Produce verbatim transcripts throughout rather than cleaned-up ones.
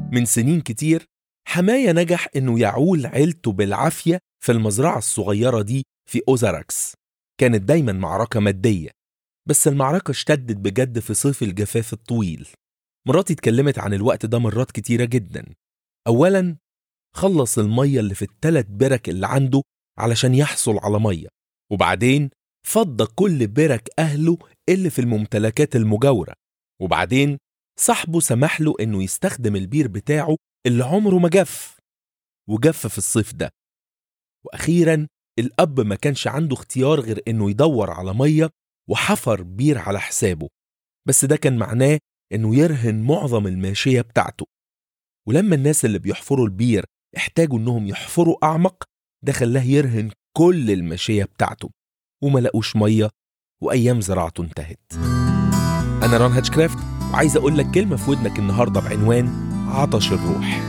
من سنين كتير حماية نجح إنه يعول عيلته بالعافية في المزرعة الصغيرة دي في أوزاراكس. كانت دايما معركة مادية، بس المعركة اشتدت بجد في صيف الجفاف الطويل. مراتي اتكلمت عن الوقت ده مرات كتيرة جدا. أولا خلص المية اللي في الثلاث برك اللي عنده علشان يحصل على مية، وبعدين فضى كل برك أهله اللي في الممتلكات المجاورة، وبعدين صاحبه سمح له إنه يستخدم البير بتاعه اللي عمره ما جف وجف في الصيف ده. وأخيرا الأب ما كانش عنده اختيار غير إنه يدور على مية وحفر بير على حسابه، بس ده كان معناه إنه يرهن معظم الماشية بتاعته. ولما الناس اللي بيحفروا البير احتاجوا إنهم يحفروا أعمق، ده خلاه يرهن كل الماشية بتاعته، وما لقوش مية وأيام زراعته انتهت. أنا ران هاتشكرافت، وعايز أقول لك كلمة في ودنك النهاردة بعنوان عطش الروح.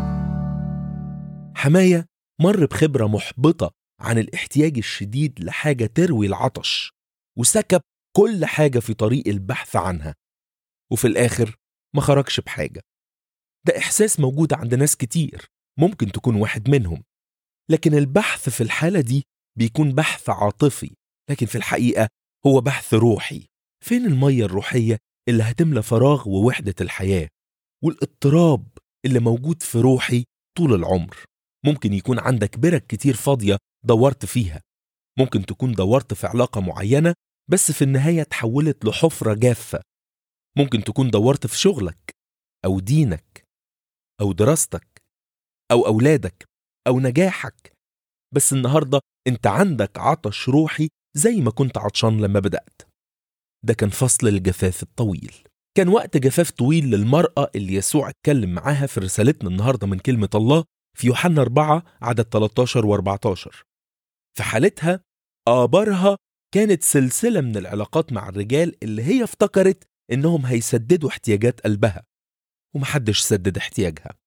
حماية مر بخبرة محبطة عن الاحتياج الشديد لحاجة تروي العطش، وسكب كل حاجة في طريق البحث عنها، وفي الآخر ما خرجش بحاجة. ده إحساس موجود عند ناس كتير، ممكن تكون واحد منهم. لكن البحث في الحالة دي بيكون بحث عاطفي، لكن في الحقيقة هو بحث روحي. فين المية الروحية اللي هتملى فراغ ووحدة الحياة والاضطراب اللي موجود في روحي طول العمر؟ ممكن يكون عندك برك كتير فاضية دورت فيها، ممكن تكون دورت في علاقة معينة بس في النهاية تحولت لحفرة جافة. ممكن تكون دورت في شغلك أو دينك أو دراستك أو أولادك أو نجاحك، بس النهاردة أنت عندك عطش روحي زي ما كنت عطشان لما بدأت. ده كان فصل الجفاف الطويل، كان وقت جفاف طويل للمرأة اللي يسوع اتكلم معاها في رسالتنا النهاردة من كلمة الله في يوحنا أربعة عدد ثلاثة عشر وأربعة عشر. في حالتها آبارها كانت سلسلة من العلاقات مع الرجال اللي هي افتكرت إنهم هيسددوا احتياجات قلبها، ومحدش سدد احتياجها.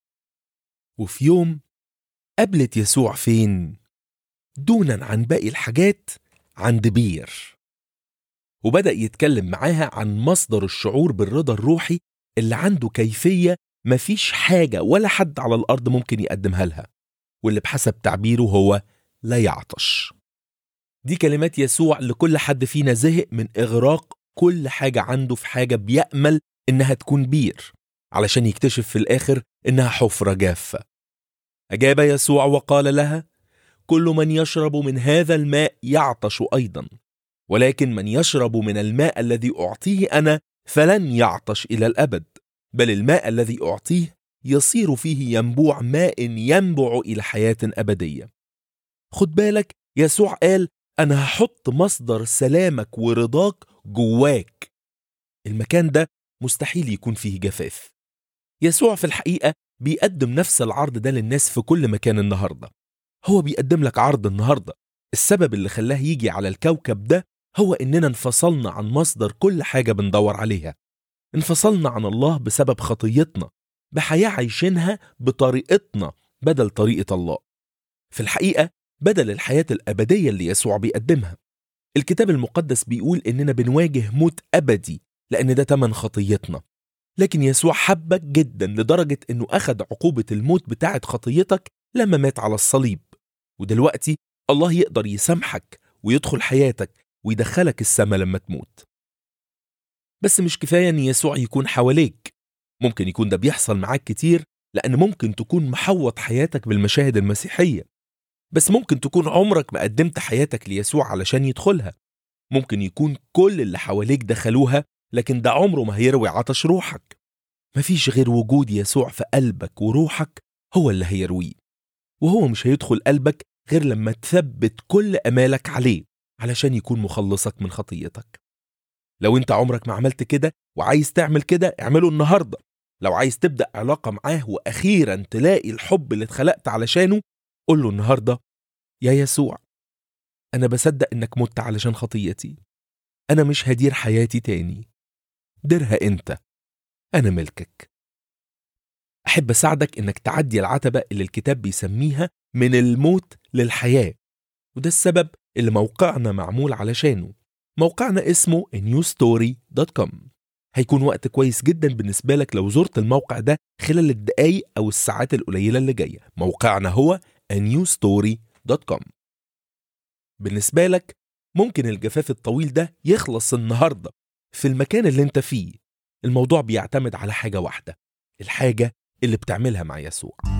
وفي يوم قابلت يسوع فين؟ دونا عن باقي الحاجات عند بير، وبدأ يتكلم معاها عن مصدر الشعور بالرضا الروحي اللي عنده كيفية مفيش حاجة ولا حد على الأرض ممكن يقدمها لها، واللي بحسب تعبيره هو لا يعطش. دي كلمات يسوع لكل حد فينا زهق من إغراق كل حاجة عنده في حاجة بيأمل إنها تكون بير، علشان يكتشف في الآخر إنها حفرة جافة. أجاب يسوع وقال لها: كل من يشرب من هذا الماء يعطش أيضا، ولكن من يشرب من الماء الذي أعطيه أنا فلن يعطش إلى الأبد، بل الماء الذي أعطيه يصير فيه ينبوع ماء ينبع إلى حياة أبدية. خد بالك، يسوع قال أنا هحط مصدر سلامك ورضاك جواك. المكان ده مستحيل يكون فيه جفاف. يسوع في الحقيقة بيقدم نفس العرض ده للناس في كل مكان النهاردة. هو بيقدم لك عرض النهاردة. السبب اللي خلاه يجي على الكوكب ده هو إننا انفصلنا عن مصدر كل حاجة بندور عليها. انفصلنا عن الله بسبب خطيتنا، بحياة عايشينها بطريقتنا بدل طريقة الله. في الحقيقة بدل الحياة الأبدية اللي يسوع بيقدمها. الكتاب المقدس بيقول إننا بنواجه موت أبدي لأن ده تمن خطيتنا، لكن يسوع حبك جدا لدرجة إنه أخذ عقوبة الموت بتاعت خطيتك لما مات على الصليب. ودلوقتي الله يقدر يسامحك ويدخل حياتك ويدخلك السماء لما تموت. بس مش كفاية إن يسوع يكون حواليك. ممكن يكون ده بيحصل معاك كتير لأن ممكن تكون محوط حياتك بالمشاهد المسيحية، بس ممكن تكون عمرك ما قدمت حياتك ليسوع علشان يدخلها. ممكن يكون كل اللي حواليك دخلوها، لكن ده عمره ما هيروي عطش روحك. مفيش غير وجود يسوع في قلبك وروحك هو اللي هيرويه، وهو مش هيدخل قلبك غير لما تثبت كل أمالك عليه علشان يكون مخلصك من خطيتك. لو انت عمرك ما عملت كده وعايز تعمل كده، اعمله النهاردة. لو عايز تبدأ علاقة معاه وأخيرا تلاقي الحب اللي اتخلقت علشانه، قل له النهاردة: يا يسوع، أنا بصدق إنك مت علشان خطيتي. أنا مش هدير حياتي تاني، ديرها أنت، أنا ملكك. أحب أساعدك إنك تعدي العتبة اللي الكتاب بيسميها من الموت للحياة، وده السبب اللي موقعنا معمول علشانه. موقعنا اسمه نيو ستوري دوت كوم. هيكون وقت كويس جدا بالنسبة لك لو زرت الموقع ده خلال الدقايق أو الساعات القليلة اللي جاية. موقعنا هو a new story dot com. بالنسبة لك ممكن الجفاف الطويل ده يخلص النهاردة في المكان اللي انت فيه. الموضوع بيعتمد على حاجة واحدة، الحاجة اللي بتعملها مع يسوع.